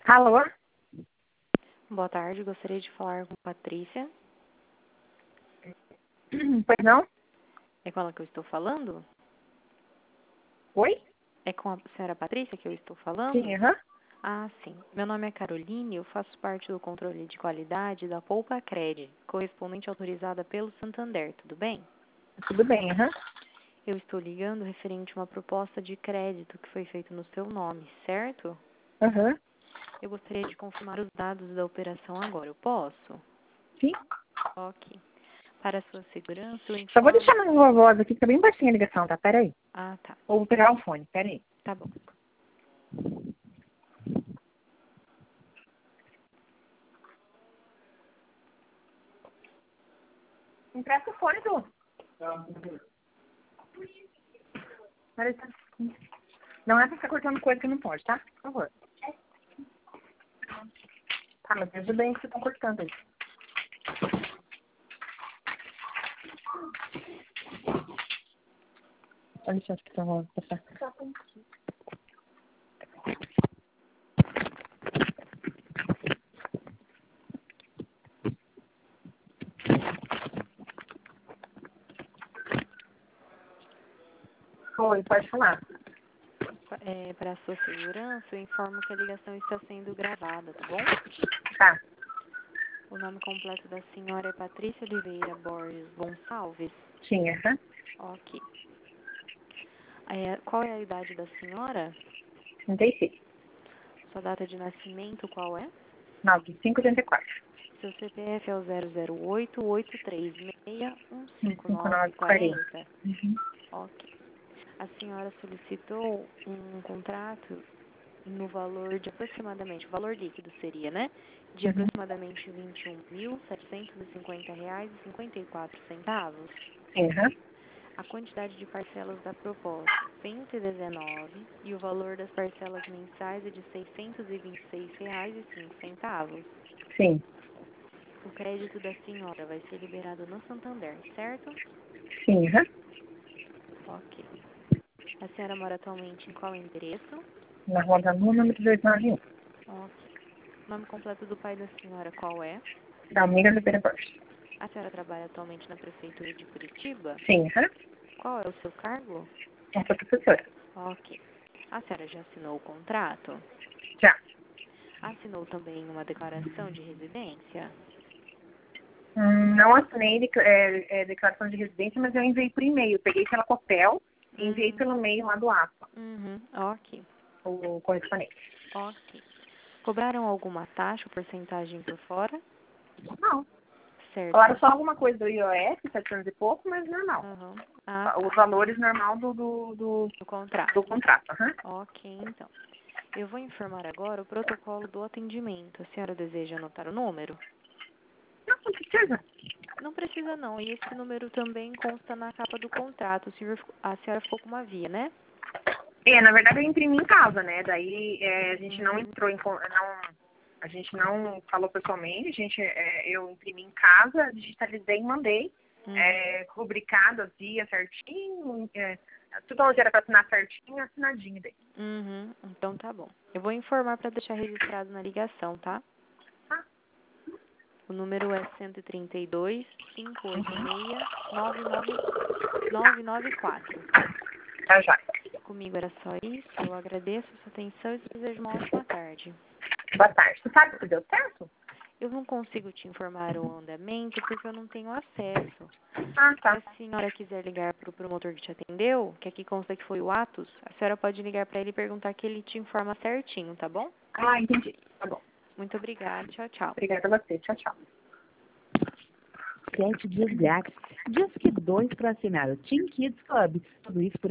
Alô? Boa tarde, gostaria de falar com Patrícia. Pois não? É com ela que eu estou falando? Oi? É com a senhora Patrícia que eu estou falando? Sim, aham. Ah, sim. Meu nome é Caroline, eu faço parte do controle de qualidade da Poupa Cred, correspondente autorizada pelo Santander, tudo bem? Tudo bem, aham. Eu estou ligando referente a uma proposta de crédito que foi feita no seu nome, certo? Aham. Eu gostaria de confirmar os dados da operação agora, eu posso? Sim. Ok. Para sua segurança, eu Só vou informo... deixar minha voz aqui, que tá bem baixinha a ligação, tá? Pera aí. Ah, tá. Ou vou pegar o fone, pera aí. Tá bom. Empresta o fone, tu. Pera aí, tá? Não é pra ficar cortando coisa que não pode, tá? Por favor. Tá, mas veja bem que vocês estão cortando aí. Dá licença que eu vou passar. Oi, pode falar. Para sua segurança, eu informo que a ligação está sendo gravada, tá bom? Tá. O nome completo da senhora é Patrícia Oliveira Borges Gonçalves? Sim, aham. Ok. Qual é a idade da senhora? 36. Sua data de nascimento qual é? 9584. Seu CPF é o 008-836-15940. 5940. Uhum. Ok. A senhora solicitou um contrato no valor de aproximadamente, o valor líquido seria, né? De Uhum. aproximadamente R$ 21.750,54. Sim, aham. A quantidade de parcelas da proposta, 119, e o valor das parcelas mensais é de R$ 626,05. Sim. O crédito da senhora vai ser liberado no Santander, certo? Sim, aham. Ok. A senhora mora atualmente em qual endereço? Na rua da Lua, número 291. Ok. O nome completo do pai da senhora qual é? Da Amiga do Borges. A senhora trabalha atualmente na Prefeitura de Curitiba? Sim, aham. Qual é o seu cargo? Eu sou professora. Ok. A senhora já assinou o contrato? Já. Assinou também uma declaração de residência? Não assinei declaração de residência, mas eu enviei por e-mail. Peguei pela Copel e enviei pelo e-mail lá do APA, Ok. o correspondente. Ok. Cobraram alguma taxa ou porcentagem por fora? Não. Certo. Falaram só alguma coisa do IOS, 700 e pouco, mas normal. Aham. Ah, Os tá. valores normal do O contrato. contrato. Aham. Ok, então. Eu vou informar agora o protocolo do atendimento. A senhora deseja anotar o número? Não, com certeza. Não precisa não. E esse número também consta na capa do contrato. A senhora ficou com uma via, né? Na verdade eu imprimi em casa, né? Daí a gente não entrou a gente não falou pessoalmente, eu imprimi em casa, digitalizei e mandei, rubricado as vias certinho, tudo onde era para assinar certinho, assinadinho daí. Então tá bom. Eu vou informar para deixar registrado na ligação, tá? Tá? O número é 132-586-994. Tá já. Comigo era só isso. Eu agradeço a sua atenção e desejo uma ótima tarde. Boa tarde. Você sabe se deu certo? Eu não consigo te informar o andamento porque eu não tenho acesso. Ah, Se tá. a senhora quiser ligar para o promotor que te atendeu, que aqui consta que foi o Atos, a senhora pode ligar para ele e perguntar que ele te informa certinho, tá bom? Ah, entendi. Tá bom. Muito obrigada. Tchau, tchau. Obrigada a você. Tchau, tchau. 7 dias grátis. Disque 2 para assinar o Team Kids Club. Tudo isso por